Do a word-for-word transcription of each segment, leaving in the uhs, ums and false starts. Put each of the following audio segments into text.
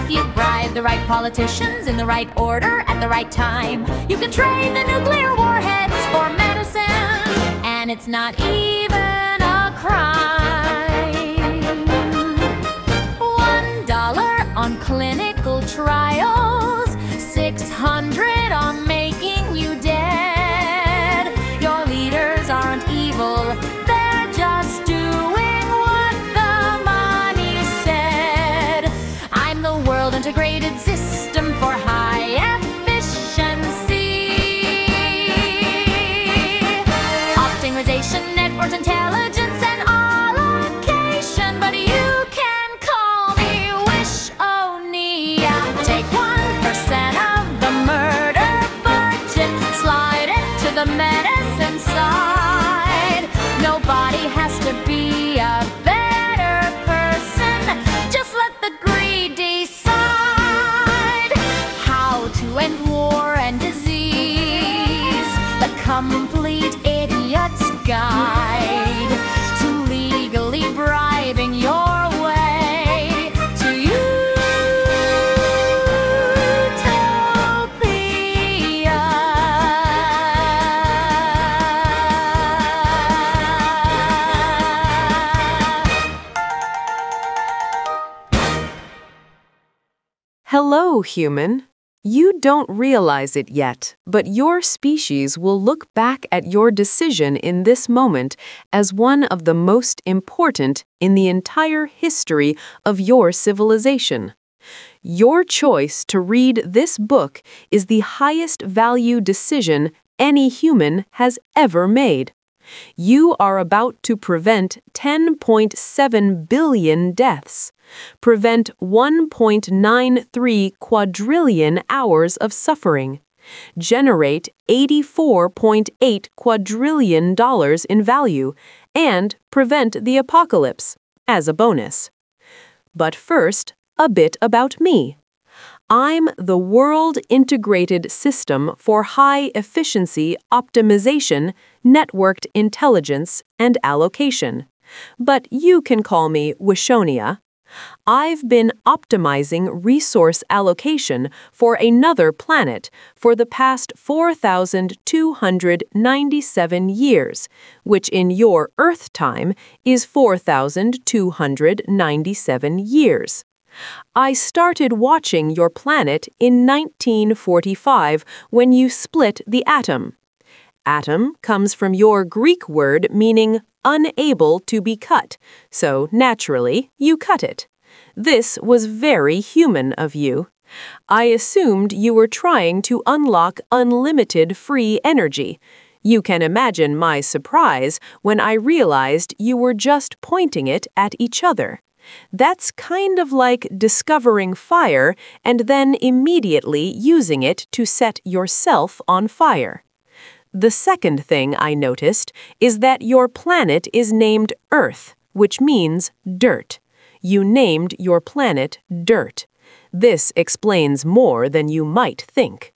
If you bribe the right politicians in the right order at the right time, you can trade the nuclear warheads for medicine, and it's not even a crime. One dollar on clinical trials, six hundred on making you dead. Your leaders aren't evil, they're just doing what the money said. I'm the world integrated system for high efficiency. Optimization, network intelligence, and allocation. But you can call me Wish-O-Nia. Take one percent of the murder budget, slide it to the medicine side. Nobody has to be a better person. Just let the greed decide how to end war and disease. The complete idiot's guide to legally bribing your way to Hello, human. You don't realize it yet, but your species will look back at your decision in this moment as one of the most important in the entire history of your civilization. Your choice to read this book is the highest value decision any human has ever made. You are about to prevent ten point seven billion deaths, prevent one point nine three quadrillion hours of suffering, generate eighty-four point eight quadrillion dollars in value, and prevent the apocalypse, as a bonus. But first, a bit about me. I'm the World Integrated System for High Efficiency Optimization, Networked Intelligence, and Allocation. But you can call me Wish-O-Nia. I've been optimizing resource allocation for another planet for the past four thousand two hundred ninety-seven years, which in your Earth time is four thousand two hundred ninety-seven years. I started watching your planet in nineteen forty-five when you split the atom. Atom comes from your Greek word meaning unable to be cut, so naturally you cut it. This was very human of you. I assumed you were trying to unlock unlimited free energy. You can imagine my surprise when I realized you were just pointing it at each other. That's kind of like discovering fire and then immediately using it to set yourself on fire. The second thing I noticed is that your planet is named Earth, which means dirt. You named your planet Dirt. This explains more than you might think.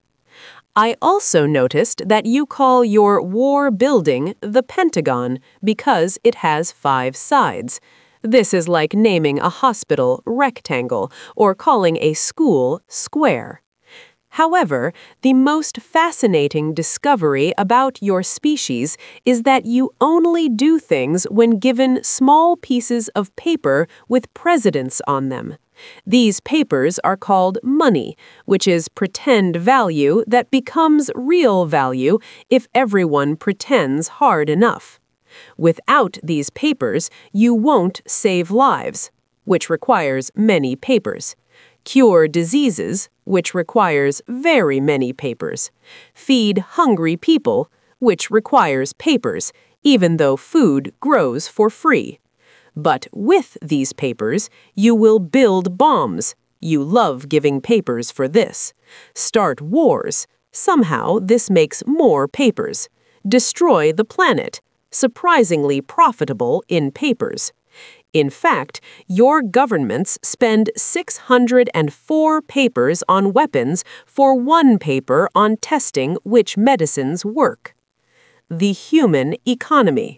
I also noticed that you call your war building the Pentagon because it has five sides. This is like naming a hospital rectangle or calling a school square. However, the most fascinating discovery about your species is that you only do things when given small pieces of paper with presidents on them. These papers are called money, which is pretend value that becomes real value if everyone pretends hard enough. Without these papers, you won't save lives, which requires many papers. Cure diseases, which requires very many papers. Feed hungry people, which requires papers, even though food grows for free. But with these papers, you will build bombs. You love giving papers for this. Start wars. Somehow this makes more papers. Destroy the planet. Surprisingly profitable in papers. In fact, your governments spend six hundred four papers on weapons for one paper on testing which medicines work. The human economy.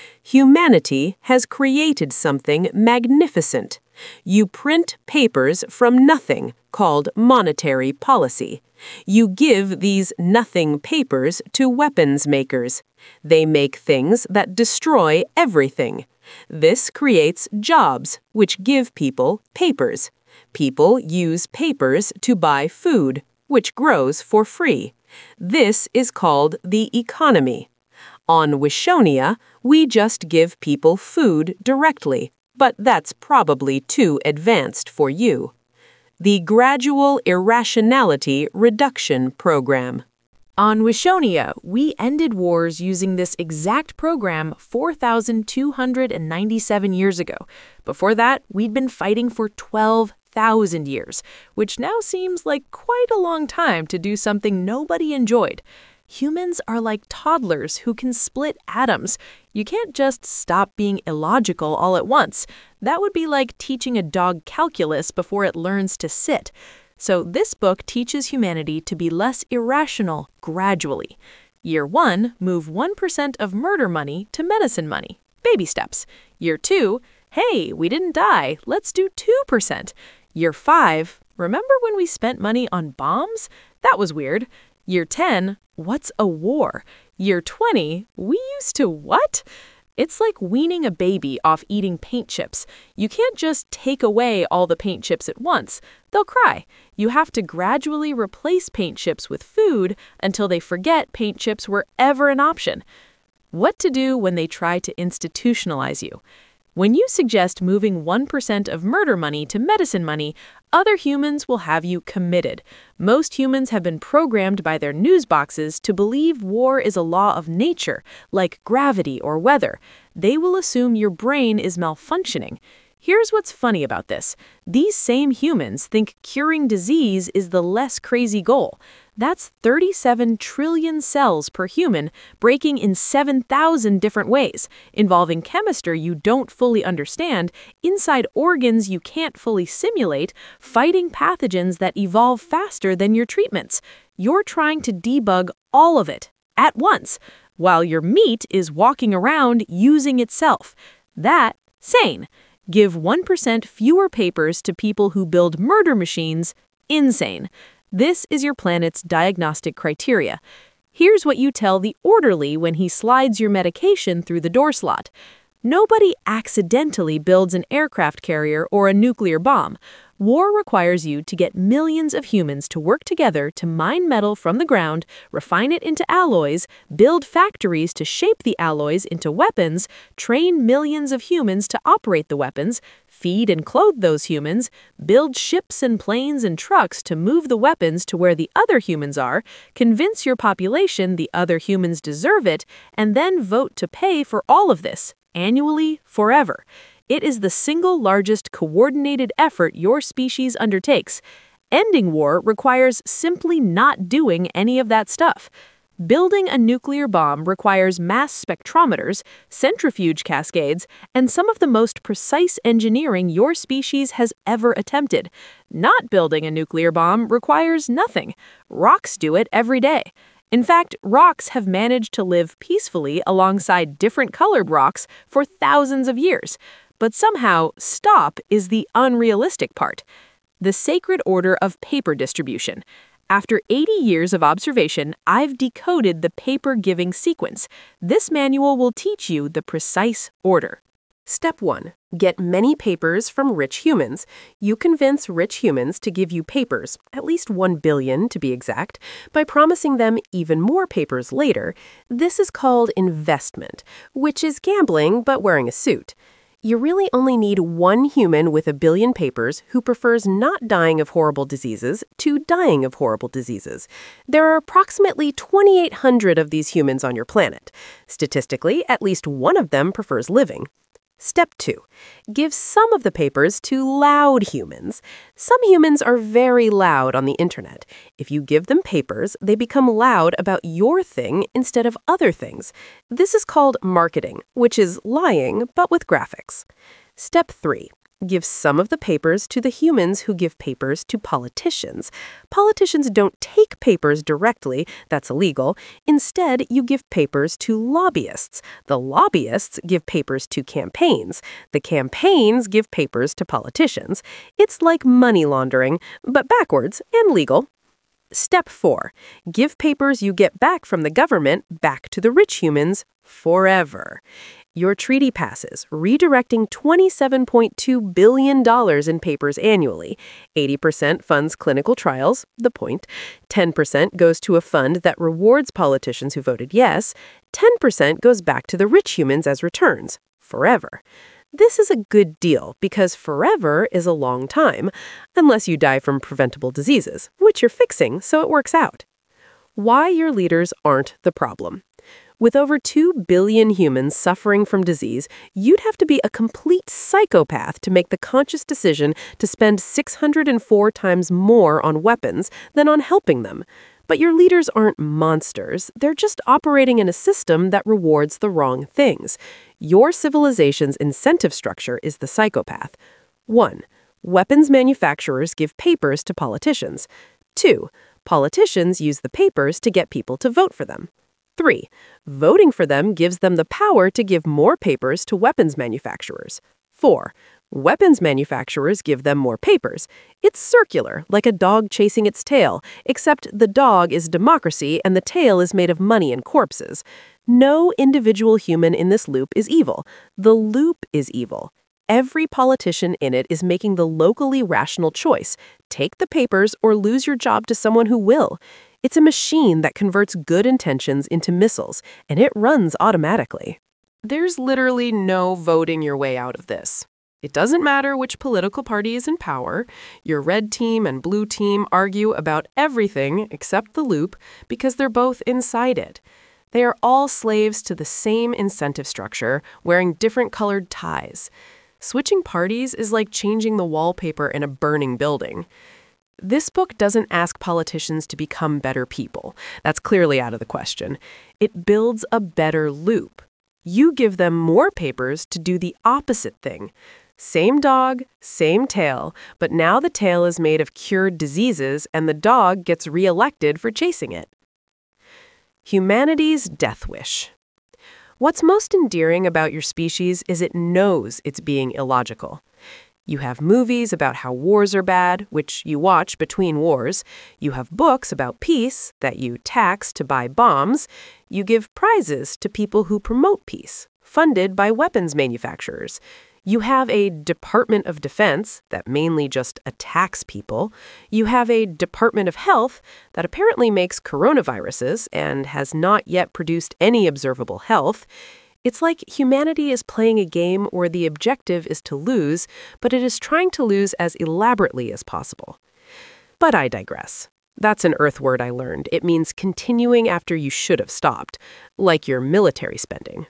Humanity has created something magnificent. You print papers from nothing, called monetary policy. You give these nothing papers to weapons makers. They make things that destroy everything. This creates jobs, which give people papers. People use papers to buy food, which grows for free. This is called the economy. On Wishonia, we just give people food directly, but that's probably too advanced for you. The Gradual Irrationality Reduction Program. On Wishonia, we ended wars using this exact program four thousand two hundred ninety-seven years ago. Before that, we'd been fighting for twelve thousand years, which now seems like quite a long time to do something nobody enjoyed. Humans are like toddlers who can split atoms. You can't just stop being illogical all at once. That would be like teaching a dog calculus before it learns to sit. So this book teaches humanity to be less irrational gradually. Year one, move one percent of murder money to medicine money. Baby steps. Year two, hey, we didn't die. Let's do two percent. Year five, remember when we spent money on bombs? That was weird. Year ten, what's a war? Year twenty, we used to what? It's like weaning a baby off eating paint chips. You can't just take away all the paint chips at once. They'll cry. You have to gradually replace paint chips with food until they forget paint chips were ever an option. What to do when they try to institutionalize you? When you suggest moving one percent of murder money to medicine money, other humans will have you committed. Most humans have been programmed by their news boxes to believe war is a law of nature, like gravity or weather. They will assume your brain is malfunctioning. Here's what's funny about this. These same humans think curing disease is the less crazy goal. That's thirty-seven trillion cells per human, breaking in seven thousand different ways, involving chemistry you don't fully understand, inside organs you can't fully simulate, fighting pathogens that evolve faster than your treatments. You're trying to debug all of it at once, while your meat is walking around using itself. That, sane. Give one percent fewer papers to people who build murder machines, insane. This is your planet's diagnostic criteria. Here's what you tell the orderly when he slides your medication through the door slot. Nobody accidentally builds an aircraft carrier or a nuclear bomb. War requires you to get millions of humans to work together to mine metal from the ground, refine it into alloys, build factories to shape the alloys into weapons, train millions of humans to operate the weapons, feed and clothe those humans, build ships and planes and trucks to move the weapons to where the other humans are, convince your population the other humans deserve it, and then vote to pay for all of this, annually, forever. It is the single largest coordinated effort your species undertakes. Ending war requires simply not doing any of that stuff. Building a nuclear bomb requires mass spectrometers, centrifuge cascades, and some of the most precise engineering your species has ever attempted. Not building a nuclear bomb requires nothing. Rocks do it every day. In fact, rocks have managed to live peacefully alongside different colored rocks for thousands of years. But somehow, stop is the unrealistic part. The sacred order of paper distribution. After eighty years of observation, I've decoded the paper-giving sequence. This manual will teach you the precise order. Step one. Get many papers from rich humans. You convince rich humans to give you papers, at least one billion to be exact, by promising them even more papers later. This is called investment, which is gambling but wearing a suit. You really only need one human with a billion papers who prefers not dying of horrible diseases to dying of horrible diseases. There are approximately twenty-eight hundred of these humans on your planet. Statistically, at least one of them prefers living. Step two. Give some of the papers to loud humans. Some humans are very loud on the internet. If you give them papers, they become loud about your thing instead of other things. This is called marketing, which is lying, but with graphics. Step three. Give some of the papers to the humans who give papers to politicians. Politicians don't take papers directly, that's illegal. Instead, you give papers to lobbyists. The lobbyists give papers to campaigns. The campaigns give papers to politicians. It's like money laundering, but backwards and legal. Step four. Give papers you get back from the government back to the rich humans forever. Your treaty passes, redirecting twenty-seven point two billion dollars in papers annually. eighty percent funds clinical trials, the point. ten percent goes to a fund that rewards politicians who voted yes. ten percent goes back to the rich humans as returns, forever. This is a good deal because forever is a long time, unless you die from preventable diseases, which you're fixing, so it works out. Why your leaders aren't the problem. With over two billion humans suffering from disease, you'd have to be a complete psychopath to make the conscious decision to spend six hundred four times more on weapons than on helping them. But your leaders aren't monsters. They're just operating in a system that rewards the wrong things. Your civilization's incentive structure is the psychopath. One. Weapons manufacturers give papers to politicians. Two. Politicians use the papers to get people to vote for them. Three. Voting for them gives them the power to give more papers to weapons manufacturers. Four. Weapons manufacturers give them more papers. It's circular, like a dog chasing its tail, except the dog is democracy and the tail is made of money and corpses. No individual human in this loop is evil. The loop is evil. Every politician in it is making the locally rational choice. Take the papers or lose your job to someone who will. It's a machine that converts good intentions into missiles, and it runs automatically. There's literally no voting your way out of this. It doesn't matter which political party is in power. Your red team and blue team argue about everything except the loop because they're both inside it. They are all slaves to the same incentive structure, wearing different colored ties. Switching parties is like changing the wallpaper in a burning building. This book doesn't ask politicians to become better people. That's clearly out of the question. It builds a better loop. You give them more papers to do the opposite thing. Same dog, same tail, but now the tail is made of cured diseases and the dog gets reelected for chasing it. Humanity's death wish. What's most endearing about your species is it knows it's being illogical. You have movies about how wars are bad, which you watch between wars. You have books about peace that you tax to buy bombs. You give prizes to people who promote peace, funded by weapons manufacturers. You have a Department of Defense that mainly just attacks people. You have a Department of Health that apparently makes coronaviruses and has not yet produced any observable health. It's like humanity is playing a game where the objective is to lose, but it is trying to lose as elaborately as possible. But I digress. That's an Earth word I learned. It means continuing after you should have stopped, like your military spending.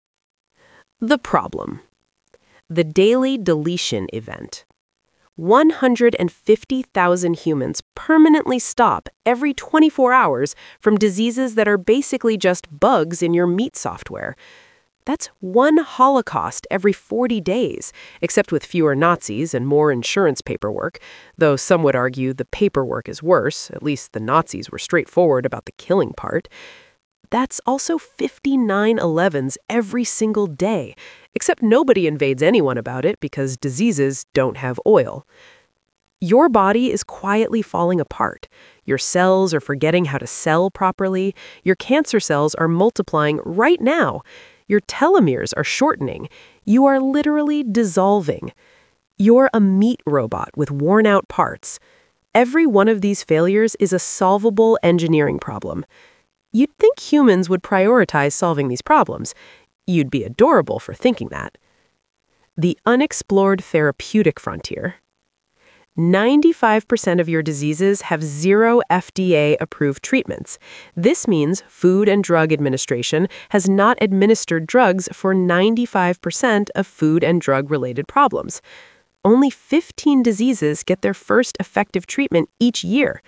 The problem. The daily deletion event. one hundred fifty thousand humans permanently stop every twenty-four hours from diseases that are basically just bugs in your meat software. That's one Holocaust every forty days, except with fewer Nazis and more insurance paperwork, though some would argue the paperwork is worse. At least the Nazis were straightforward about the killing part. That's also fifty nine elevens every single day, except nobody invades anyone about it because diseases don't have oil. Your body is quietly falling apart. Your cells are forgetting how to cell properly. Your cancer cells are multiplying right now. Your telomeres are shortening. You are literally dissolving. You're a meat robot with worn-out parts. Every one of these failures is a solvable engineering problem. You'd think humans would prioritize solving these problems. You'd be adorable for thinking that. The unexplored therapeutic frontier. ninety-five percent of your diseases have zero F D A-approved treatments. This means Food and Drug Administration has not administered drugs for ninety-five percent of food and drug-related problems. Only fifteen diseases get their first effective treatment each year.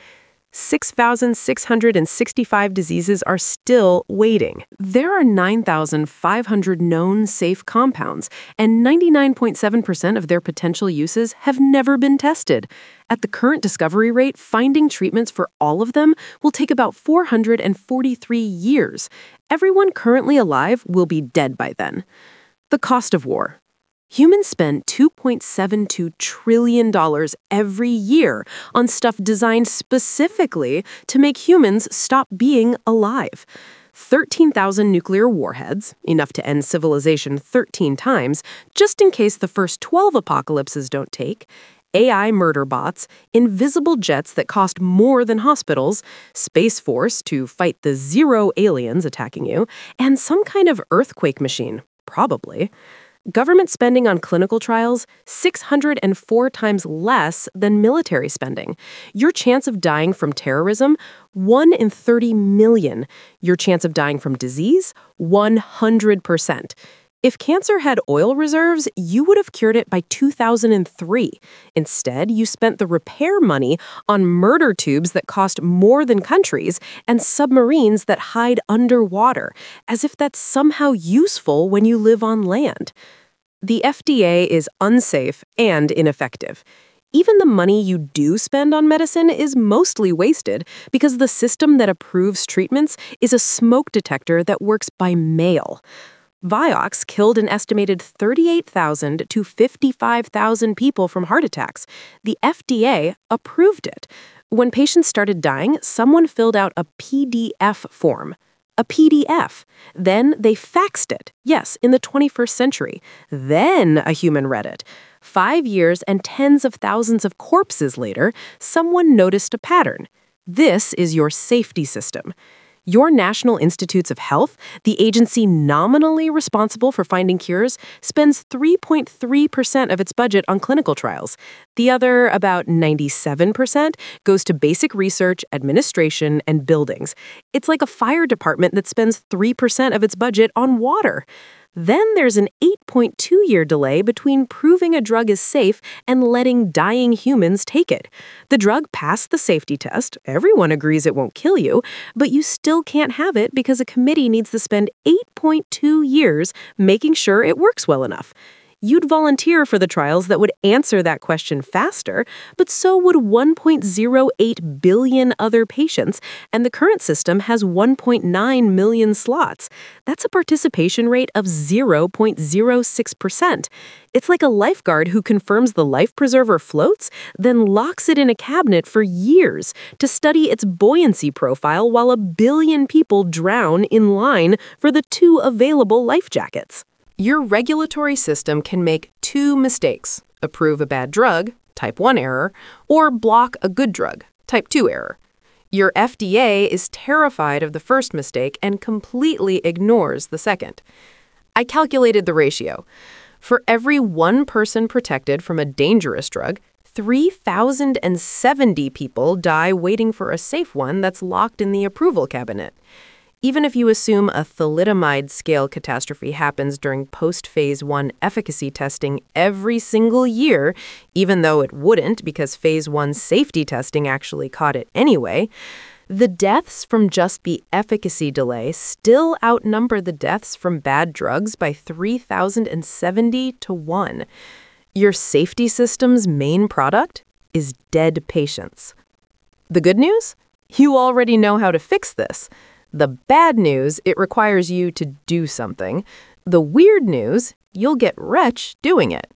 six thousand six hundred sixty-five diseases are still waiting. There are nine thousand five hundred known safe compounds, and ninety-nine point seven percent of their potential uses have never been tested. At the current discovery rate, finding treatments for all of them will take about four hundred forty-three years. Everyone currently alive will be dead by then. The cost of war. Humans spend two point seven two trillion dollars every year on stuff designed specifically to make humans stop being alive. thirteen thousand nuclear warheads, enough to end civilization thirteen times, just in case the first twelve apocalypses don't take. A I murder bots, invisible jets that cost more than hospitals, Space Force to fight the zero aliens attacking you, and some kind of earthquake machine, probably. Government spending on clinical trials, six hundred four times less than military spending. Your chance of dying from terrorism, one in thirty million. Your chance of dying from disease, one hundred percent. If cancer had oil reserves, you would have cured it by two thousand three. Instead, you spent the repair money on murder tubes that cost more than countries and submarines that hide underwater, as if that's somehow useful when you live on land. The F D A is unsafe and ineffective. Even the money you do spend on medicine is mostly wasted because the system that approves treatments is a smoke detector that works by mail. Vioxx killed an estimated thirty-eight thousand to fifty-five thousand people from heart attacks. The F D A approved it. When patients started dying, someone filled out a P D F form. A P D F. Then they faxed it. Yes, in the twenty-first century. Then a human read it. Five years and tens of thousands of corpses later, someone noticed a pattern. This is your safety system. Your National Institutes of Health, the agency nominally responsible for finding cures, spends three point three percent of its budget on clinical trials. The other, about ninety-seven percent, goes to basic research, administration, and buildings. It's like a fire department that spends three percent of its budget on water. Then there's an eight point two year delay between proving a drug is safe and letting dying humans take it. The drug passed the safety test, everyone agrees it won't kill you, but you still can't have it because a committee needs to spend eight point two years making sure it works well enough. You'd volunteer for the trials that would answer that question faster, but so would one point zero eight billion other patients, and the current system has one point nine million slots. That's a participation rate of zero point zero six percent. It's like a lifeguard who confirms the life preserver floats, then locks it in a cabinet for years to study its buoyancy profile while a billion people drown in line for the two available life jackets. Your regulatory system can make two mistakes: approve a bad drug, type one error, or block a good drug, type two error. Your F D A is terrified of the first mistake and completely ignores the second. I calculated the ratio. For every one person protected from a dangerous drug, three thousand seventy people die waiting for a safe one that's locked in the approval cabinet. Even if you assume a thalidomide-scale catastrophe happens during post-phase one efficacy testing every single year, even though it wouldn't because phase one safety testing actually caught it anyway, the deaths from just the efficacy delay still outnumber the deaths from bad drugs by three thousand seventy to one. Your safety system's main product is dead patients. The good news? You already know how to fix this. The bad news, it requires you to do something. The weird news, you'll get rich doing it.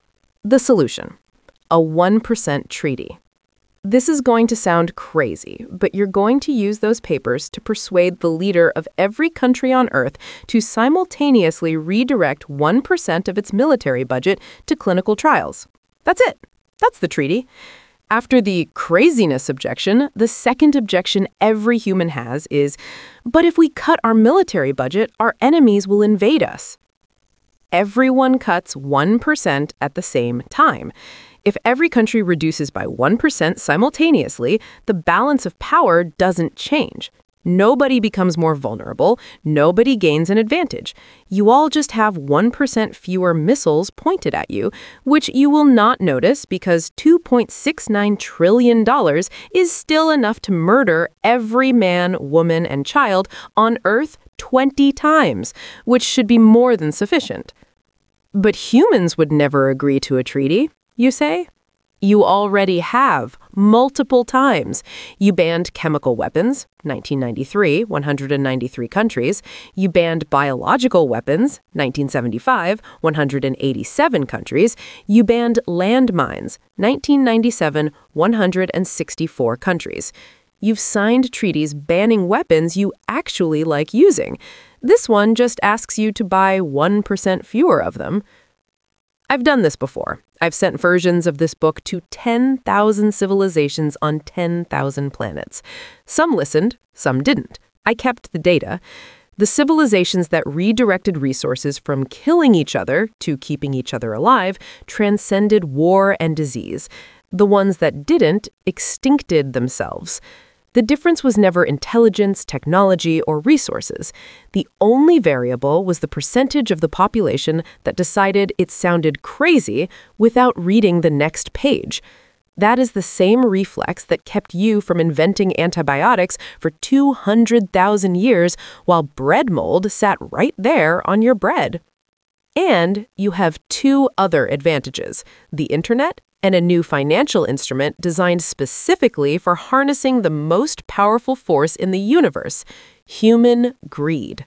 The solution: a one percent treaty. This is going to sound crazy, but you're going to use those papers to persuade the leader of every country on Earth to simultaneously redirect one percent of its military budget to clinical trials. That's it. That's the treaty. After the craziness objection, the second objection every human has is, but if we cut our military budget, our enemies will invade us. Everyone cuts one percent at the same time. If every country reduces by one percent simultaneously, the balance of power doesn't change. Nobody becomes more vulnerable. Nobody gains an advantage. You all just have one percent fewer missiles pointed at you, which you will not notice because two point six nine trillion dollars is still enough to murder every man, woman, and child on Earth twenty times, which should be more than sufficient. But humans would never agree to a treaty, you say? You already have, multiple times. You banned chemical weapons, nineteen ninety-three, one hundred ninety-three countries. You banned biological weapons, nineteen seventy-five, one hundred eighty-seven countries. You banned landmines, nineteen ninety-seven, one hundred sixty-four countries. You've signed treaties banning weapons you actually like using. This one just asks you to buy one percent fewer of them. I've done this before. I've sent versions of this book to ten thousand civilizations on ten thousand planets. Some listened, some didn't. I kept the data. The civilizations that redirected resources from killing each other to keeping each other alive transcended war and disease. The ones that didn't extincted themselves. The difference was never intelligence, technology, or resources. The only variable was the percentage of the population that decided it sounded crazy without reading the next page. That is the same reflex that kept you from inventing antibiotics for two hundred thousand years while bread mold sat right there on your bread. And you have two other advantages: the internet and a new financial instrument designed specifically for harnessing the most powerful force in the universe, human greed.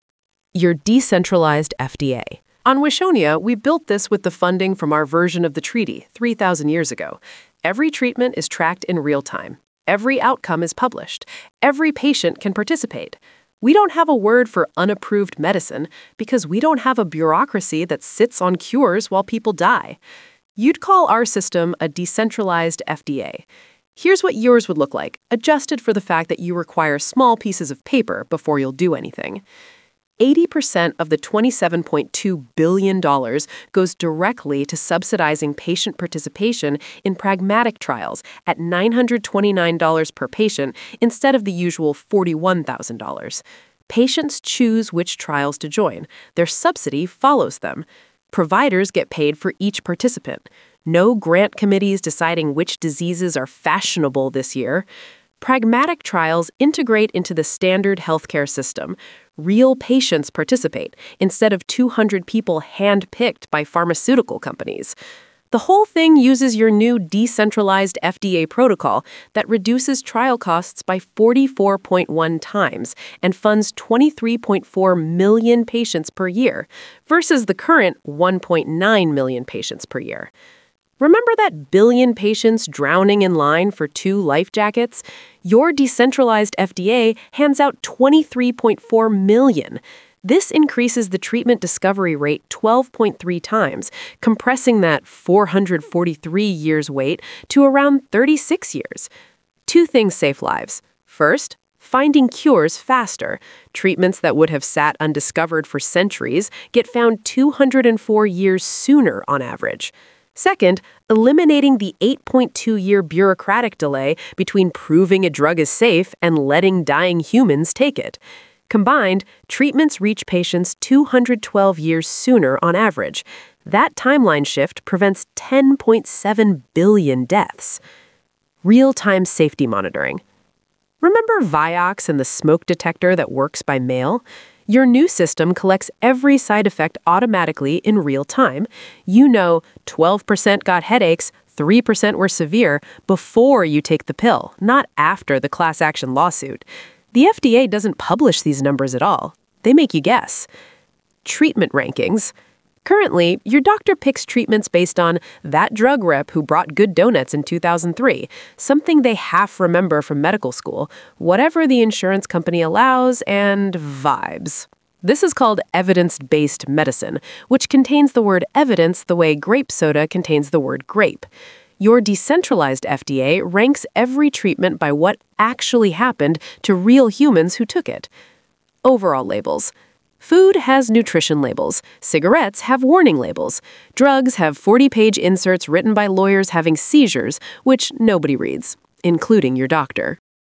Your decentralized F D A. On Wishonia, we built this with the funding from our version of the treaty three thousand years ago. Every treatment is tracked in real time. Every outcome is published. Every patient can participate. We don't have a word for unapproved medicine because we don't have a bureaucracy that sits on cures while people die. You'd call our system a decentralized F D A. Here's what yours would look like, adjusted for the fact that you require small pieces of paper before you'll do anything. eighty percent of the twenty-seven point two billion dollars goes directly to subsidizing patient participation in pragmatic trials at nine hundred twenty-nine dollars per patient instead of the usual forty-one thousand dollars. Patients choose which trials to join. Their subsidy follows them. Providers get paid for each participant. No grant committees deciding which diseases are fashionable this year. Pragmatic trials integrate into the standard healthcare system. Real patients participate instead of two hundred people hand-picked by pharmaceutical companies. The whole thing uses your new decentralized F D A protocol that reduces trial costs by forty-four point one times and funds twenty-three point four million patients per year versus the current one point nine million patients per year. Remember that billion patients drowning in line for two life jackets? Your decentralized F D A hands out twenty-three point four million. This increases the treatment discovery rate twelve point three times, compressing that four hundred forty-three years wait to around thirty-six years. Two things save lives. First, finding cures faster. Treatments that would have sat undiscovered for centuries get found two hundred four years sooner on average. Second, eliminating the eight point two year bureaucratic delay between proving a drug is safe and letting dying humans take it. Combined, treatments reach patients two hundred twelve years sooner on average. That timeline shift prevents ten point seven billion deaths. Real-time safety monitoring. Remember Vioxx and the smoke detector that works by mail? Your new system collects every side effect automatically in real time. You know twelve percent got headaches, three percent were severe before you take the pill, not after the class action lawsuit. The F D A doesn't publish these numbers at all. They make you guess. Treatment rankings. Currently, your doctor picks treatments based on that drug rep who brought good donuts in two thousand three, something they half remember from medical school, whatever the insurance company allows, and vibes. This is called evidence-based medicine, which contains the word evidence the way grape soda contains the word grape. Your decentralized F D A ranks every treatment by what actually happened to real humans who took it. Overall labels. Food has nutrition labels. Cigarettes have warning labels. Drugs have forty-page inserts written by lawyers having seizures, which nobody reads, including your doctor.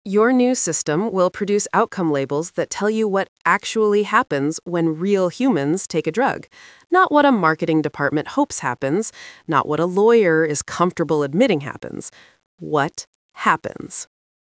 Your new system will produce outcome labels that tell you what actually happens when real humans take a drug, not what a marketing department hopes happens, not what a lawyer is comfortable admitting happens. What happens?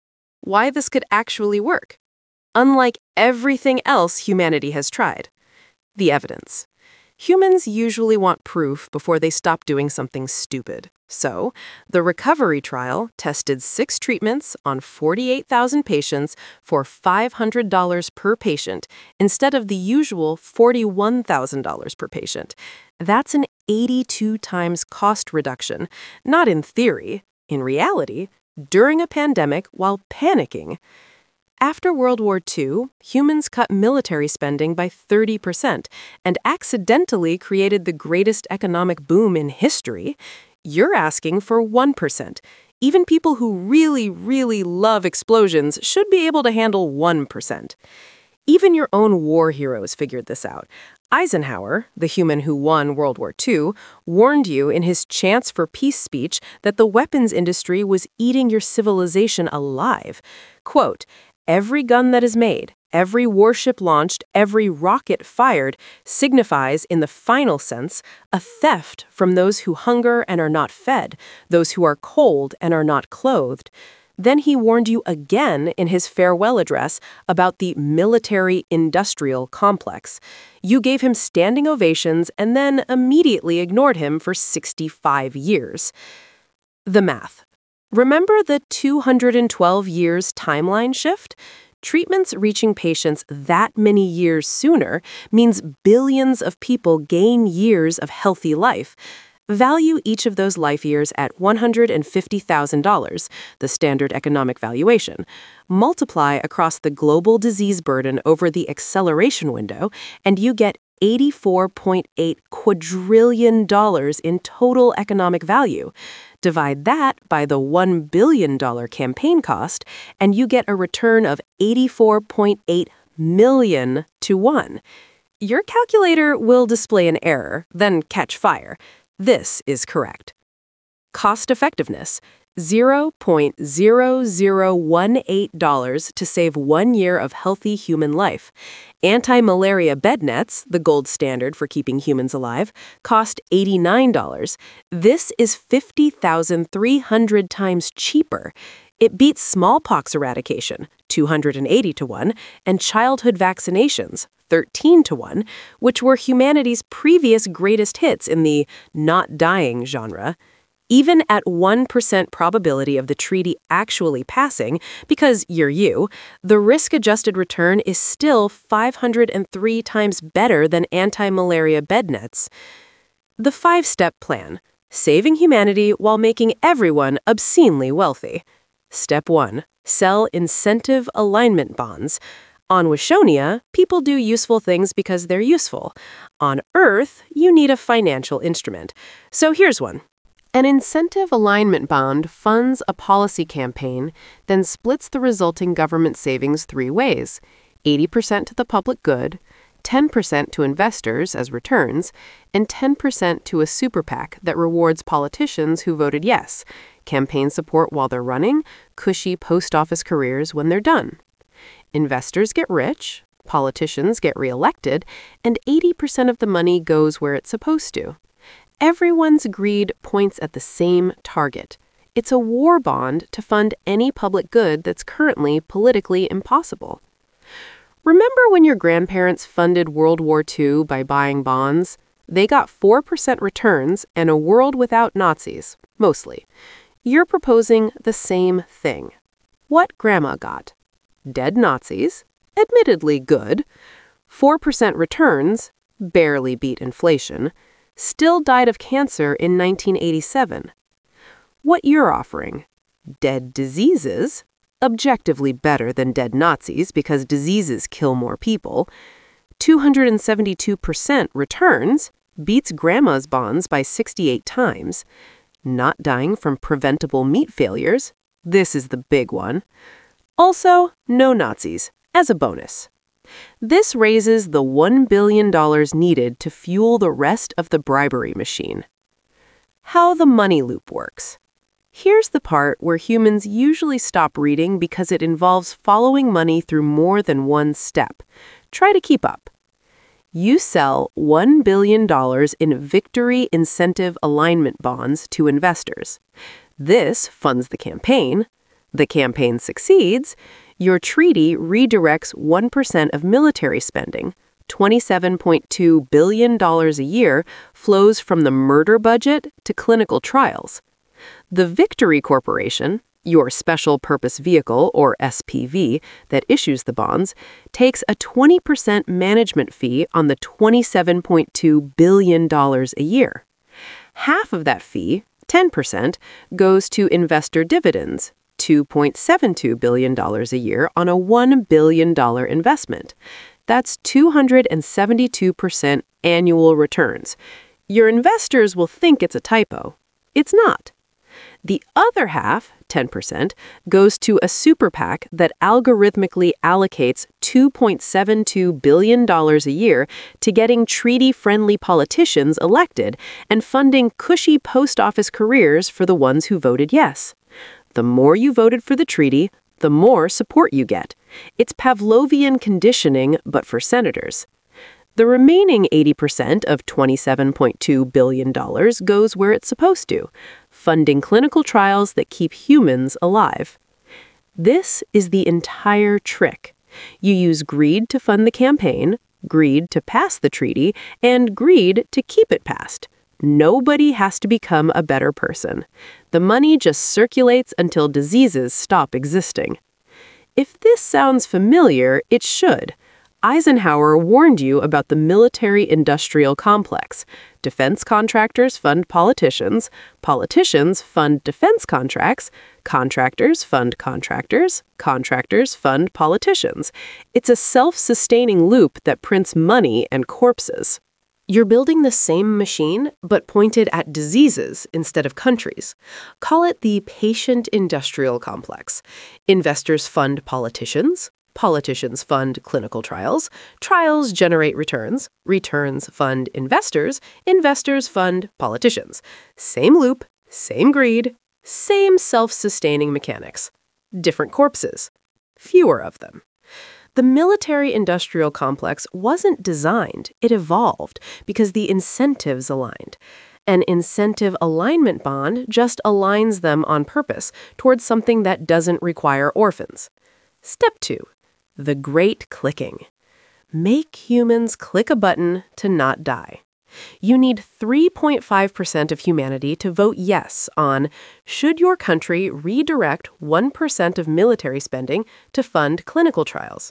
Why this could actually work? Unlike everything else humanity has tried. The evidence. Humans usually want proof before they stop doing something stupid. So, the recovery trial tested six treatments on forty-eight thousand patients for five hundred dollars per patient instead of the usual forty-one thousand dollars per patient. That's an eighty-two times cost reduction, not in theory, in reality, during a pandemic while panicking. After World War Two, humans cut military spending by thirty percent and accidentally created the greatest economic boom in history. You're asking for one percent. Even people who really, really love explosions should be able to handle one percent. Even your own war heroes figured this out. Eisenhower, the human who won World War Two, warned you in his Chance for Peace speech that the weapons industry was eating your civilization alive. Quote, "Every gun that is made, every warship launched, every rocket fired signifies, in the final sense, a theft from those who hunger and are not fed, those who are cold and are not clothed." Then he warned you again in his farewell address about the military-industrial complex. You gave him standing ovations and then immediately ignored him for sixty-five years. The math. Remember the two hundred twelve years timeline shift? Treatments reaching patients that many years sooner means billions of people gain years of healthy life. Value each of those life years at one hundred fifty thousand dollars, the standard economic valuation. Multiply across the global disease burden over the acceleration window, and you get eighty-four point eight quadrillion dollars in total economic value. Divide that by the one billion dollars campaign cost, and you get a return of eighty-four point eight million to one. Your calculator will display an error, then catch fire. This is correct. Cost effectiveness, zero point zero zero one eight dollars to save one year of healthy human life. Anti-malaria bed nets, the gold standard for keeping humans alive, cost eighty-nine dollars. This is fifty thousand three hundred times cheaper. It beats smallpox eradication, two hundred eighty to one, and childhood vaccinations, thirteen to one, which were humanity's previous greatest hits in the not dying genre. Even at one percent probability of the treaty actually passing, because you're you, the risk-adjusted return is still five hundred three times better than anti-malaria bed nets. The five-step plan, saving humanity while making everyone obscenely wealthy. Step one, sell incentive alignment bonds. On Wishonia, people do useful things because they're useful. On Earth, you need a financial instrument. So here's one. An incentive alignment bond funds a policy campaign, then splits the resulting government savings three ways: eighty percent to the public good, ten percent to investors as returns, and ten percent to a super PAC that rewards politicians who voted yes, campaign support while they're running, cushy post office careers when they're done. Investors get rich, politicians get reelected, and eighty percent of the money goes where it's supposed to. Everyone's greed points at the same target. It's a war bond to fund any public good that's currently politically impossible. Remember when your grandparents funded World War Two by buying bonds? They got four percent returns and a world without Nazis, mostly. You're proposing the same thing. What Grandma got? Dead Nazis, admittedly good, four percent returns, barely beat inflation, still died of cancer in nineteen eighty-seven. What you're offering? Dead diseases, objectively better than dead Nazis because diseases kill more people, two hundred seventy-two percent returns, beats Grandma's bonds by sixty-eight times, not dying from preventable meat failures, this is the big one. Also, no Nazis, as a bonus. This raises the one billion dollars needed to fuel the rest of the bribery machine. How the money loop works. Here's the part where humans usually stop reading because it involves following money through more than one step. Try to keep up. You sell one billion dollars in Victory Incentive Alignment bonds to investors. This funds the campaign. The campaign succeeds. Your treaty redirects one percent of military spending. twenty-seven point two billion dollars a year flows from the murder budget to clinical trials. The Victory Corporation, your special purpose vehicle, or S P V, that issues the bonds, takes a twenty percent management fee on the twenty-seven point two billion dollars a year. Half of that fee, ten percent, goes to investor dividends, two point seven two billion dollars a year on a one billion dollars investment. That's two hundred seventy-two percent annual returns. Your investors will think it's a typo. It's not. The other half, ten percent, goes to a super PAC that algorithmically allocates two point seven two billion dollars a year to getting treaty-friendly politicians elected and funding cushy post office careers for the ones who voted yes. The more you voted for the treaty, the more support you get. It's Pavlovian conditioning, but for senators. The remaining eighty percent of twenty-seven point two billion dollars goes where it's supposed to, funding clinical trials that keep humans alive. This is the entire trick. You use greed to fund the campaign, greed to pass the treaty, and greed to keep it passed. Nobody has to become a better person. The money just circulates until diseases stop existing. If this sounds familiar, it should. Eisenhower warned you about the military-industrial complex. Defense contractors fund politicians, politicians fund defense contracts, contractors fund contractors, contractors fund politicians. It's a self-sustaining loop that prints money and corpses. You're building the same machine, but pointed at diseases instead of countries. Call it the patient-industrial complex. Investors fund politicians. Politicians fund clinical trials. Trials generate returns. Returns fund investors. Investors fund politicians. Same loop, same greed, same self-sustaining mechanics. Different corpses. Fewer of them. The military-industrial complex wasn't designed, it evolved because the incentives aligned. An incentive alignment bond just aligns them on purpose towards something that doesn't require orphans. Step two. The great clicking. Make humans click a button to not die. You need three point five percent of humanity to vote yes on, should your country redirect one percent of military spending to fund clinical trials?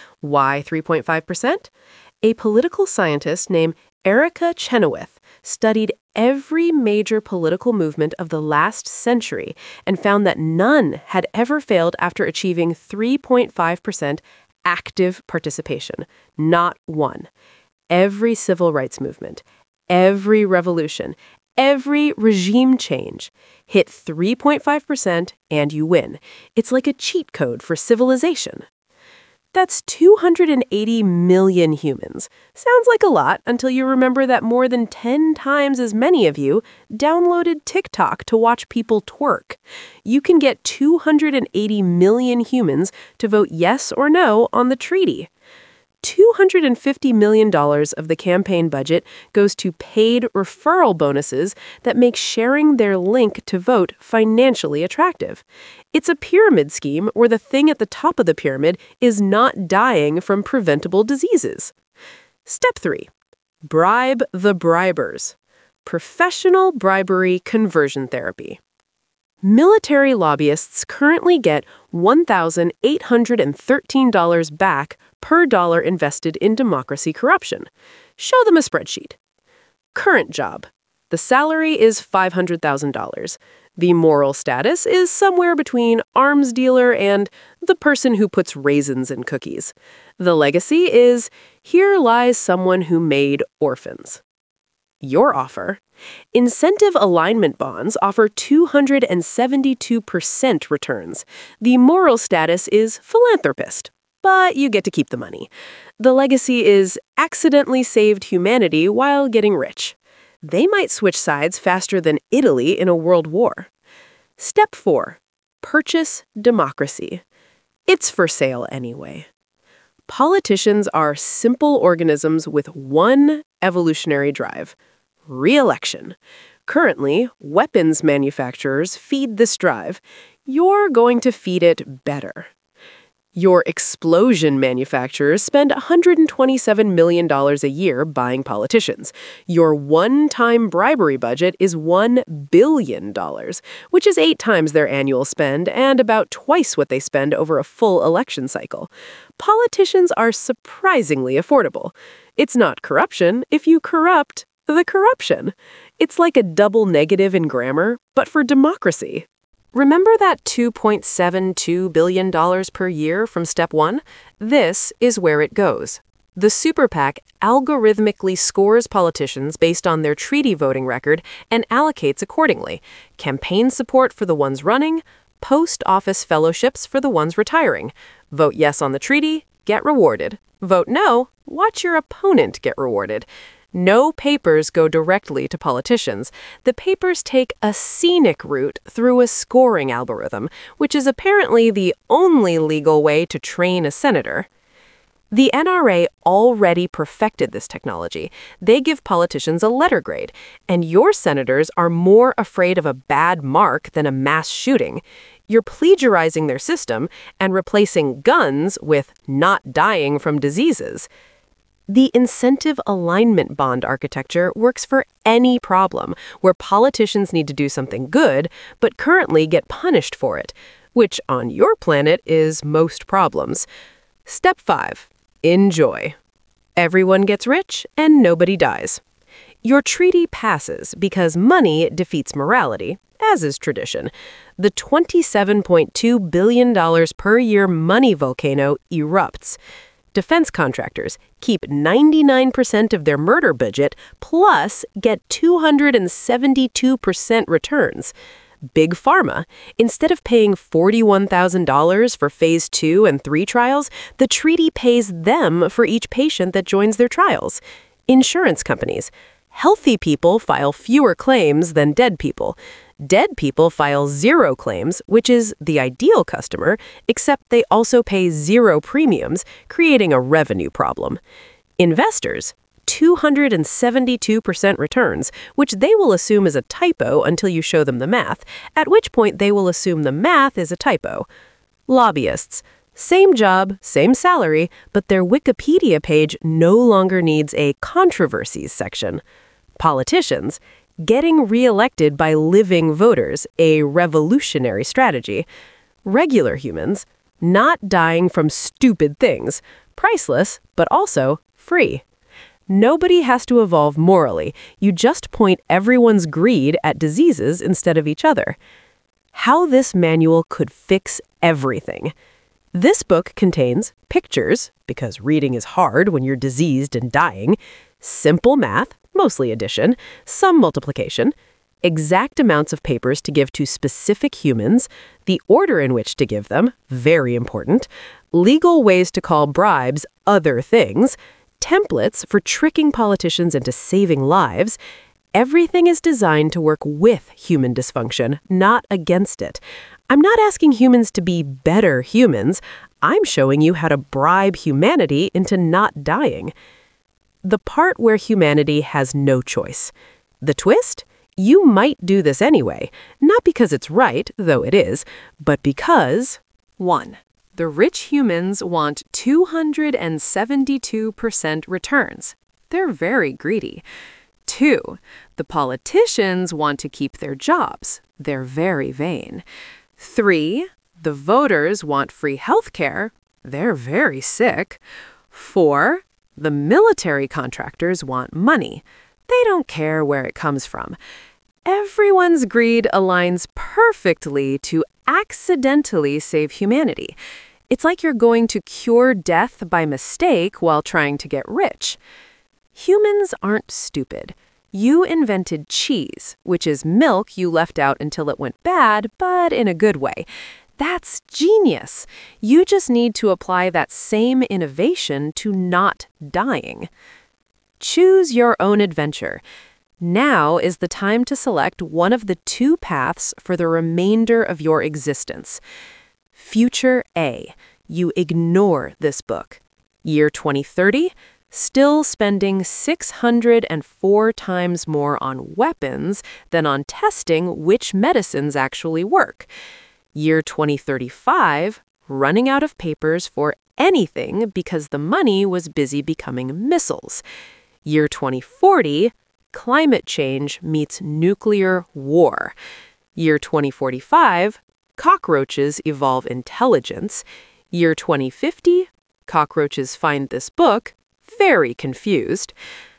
Why three point five percent? A political scientist named Erica Chenoweth studied every major political movement of the last century and found that none had ever failed after achieving three point five percent active participation. Not one. Every civil rights movement, every revolution, every regime change, hit three point five percent and you win. It's like a cheat code for civilization. That's two hundred eighty million humans. Sounds like a lot until you remember that more than ten times as many of you downloaded TikTok to watch people twerk. You can get two hundred eighty million humans to vote yes or no on the treaty. two hundred fifty million dollars of the campaign budget goes to paid referral bonuses that make sharing their link to vote financially attractive. It's a pyramid scheme where the thing at the top of the pyramid is not dying from preventable diseases. Step three. Bribe the bribers. Professional bribery conversion therapy. Military lobbyists currently get one thousand eight hundred thirteen dollars back per dollar invested in democracy corruption. Show them a spreadsheet. Current job. The salary is five hundred thousand dollars. The moral status is somewhere between arms dealer and the person who puts raisins in cookies. The legacy is, here lies someone who made orphans. Your offer. Incentive alignment bonds offer two hundred seventy-two percent returns. The moral status is philanthropist, but you get to keep the money. The legacy is accidentally saved humanity while getting rich. They might switch sides faster than Italy in a world war. Step four. Purchase democracy. It's for sale anyway. Politicians are simple organisms with one evolutionary drive: re-election. Currently, weapons manufacturers feed this drive. You're going to feed it better. Your explosion manufacturers spend one hundred twenty-seven million dollars a year buying politicians. Your one-time bribery budget is one billion dollars, which is eight times their annual spend and about twice what they spend over a full election cycle. Politicians are surprisingly affordable. It's not corruption if you corrupt the corruption. It's like a double negative in grammar, but for democracy. Remember that two point seven two billion dollars per year from step one? This is where it goes. The super PAC algorithmically scores politicians based on their treaty voting record and allocates accordingly. Campaign support for the ones running, post-office fellowships for the ones retiring. Vote yes on the treaty, get rewarded. Vote no, watch your opponent get rewarded. No papers go directly to politicians. The papers take a scenic route through a scoring algorithm, which is apparently the only legal way to train a senator. The N R A already perfected this technology. They give politicians a letter grade, and your senators are more afraid of a bad mark than a mass shooting. You're plagiarizing their system and replacing guns with not dying from diseases. The incentive alignment bond architecture works for any problem where politicians need to do something good but currently get punished for it, which on your planet is most problems. Step five. Enjoy. Everyone gets rich and nobody dies. Your treaty passes because money defeats morality, as is tradition. The twenty-seven point two billion dollars per year money volcano erupts. Defense contractors keep ninety-nine percent of their murder budget plus get two hundred seventy-two percent returns. Big Pharma, instead of paying forty-one thousand dollars for phase two and three trials, the treaty pays them for each patient that joins their trials. Insurance companies. Healthy people file fewer claims than dead people. Dead people file zero claims, which is the ideal customer, except they also pay zero premiums, creating a revenue problem. Investors, two hundred seventy-two percent returns, which they will assume is a typo until you show them the math, at which point they will assume the math is a typo. Lobbyists, same job, same salary, but their Wikipedia page no longer needs a controversies section. Politicians, getting re-elected by living voters, a revolutionary strategy. Regular humans, not dying from stupid things, priceless, but also free. Nobody has to evolve morally. You just point everyone's greed at diseases instead of each other. How this manual could fix everything. This book contains pictures, because reading is hard when you're diseased and dying, simple math, mostly addition, some multiplication, exact amounts of papers to give to specific humans, the order in which to give them, very important, legal ways to call bribes other things, templates for tricking politicians into saving lives. Everything is designed to work with human dysfunction, not against it. I'm not asking humans to be better humans. I'm showing you how to bribe humanity into not dying. The part where humanity has no choice. The twist? You might do this anyway, not because it's right, though it is, but because... one. The rich humans want two hundred seventy-two percent returns. They're very greedy. Two. The politicians want to keep their jobs. They're very vain. Three. The voters want free health care. They're very sick. Four. The military contractors want money. They don't care where it comes from. Everyone's greed aligns perfectly to accidentally save humanity. It's like you're going to cure death by mistake while trying to get rich. Humans aren't stupid. You invented cheese, which is milk you left out until it went bad, but in a good way. That's genius. You just need to apply that same innovation to not dying. Choose your own adventure. Now is the time to select one of the two paths for the remainder of your existence. Future A, you ignore this book. Year twenty thirty, still spending six hundred four times more on weapons than on testing which medicines actually work. Year twenty thirty-five, running out of papers for anything because the money was busy becoming missiles. Year twenty forty, climate change meets nuclear war. Year twenty forty-five, cockroaches evolve intelligence. Year twenty fifty, cockroaches find this book very confused.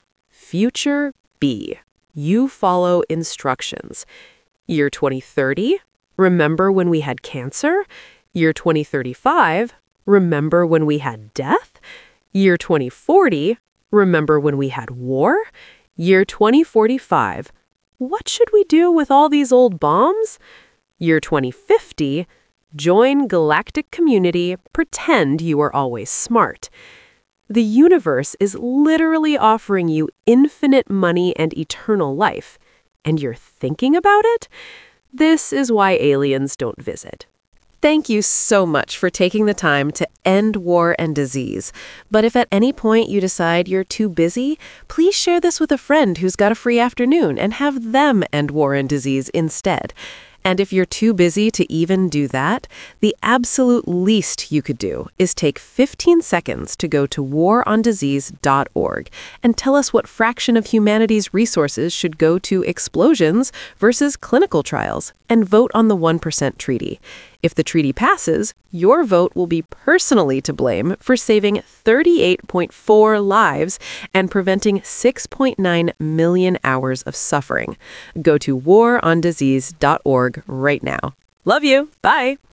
Future B, you follow instructions. Year twenty thirty, remember when we had cancer? Year twenty thirty-five, remember when we had death? Year twenty forty, remember when we had war? Year twenty forty-five, what should we do with all these old bombs? Year twenty fifty, join galactic community, pretend you are always smart. The universe is literally offering you infinite money and eternal life, and you're thinking about it? This is why aliens don't visit. Thank you so much for taking the time to end war and disease. But if at any point you decide you're too busy, please share this with a friend who's got a free afternoon and have them end war and disease instead. And if you're too busy to even do that, the absolute least you could do is take fifteen seconds to go to war on disease dot org and tell us what fraction of humanity's resources should go to explosions versus clinical trials, and vote on the one percent treaty. If the treaty passes, your vote will be personally to blame for saving thirty-eight point four lives and preventing six point nine million hours of suffering. Go to war on disease dot org right now. Love you. Bye.